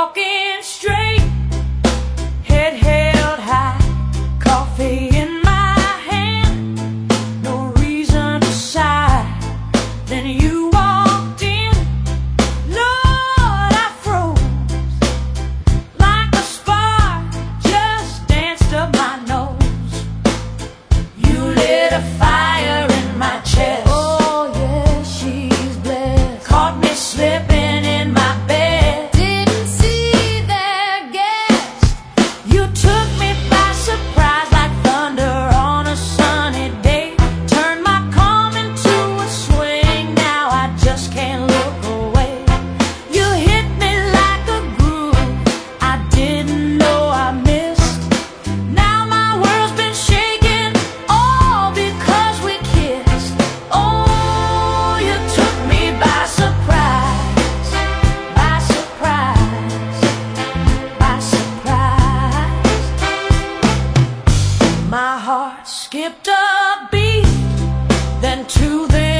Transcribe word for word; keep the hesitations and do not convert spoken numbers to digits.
walking straight, head held high, coffee in my hand, no reason to sigh. Then you walked in, Lord, I froze like a spark just danced up my nose. You lit a fire in my chest. Oh yeah, she's blessed. Caught me slipping in my bed. Didn't see their guest. You took me by surprise like thunder on a sunny day. Turned my calm into a swing. Now I just can't look away. You hit me like a groove I didn't know I missed. Now my world's been shaking, all because we kissed. Oh, you took me by surprise, by surprise, by surprise. My heart skipped a beat, then two, then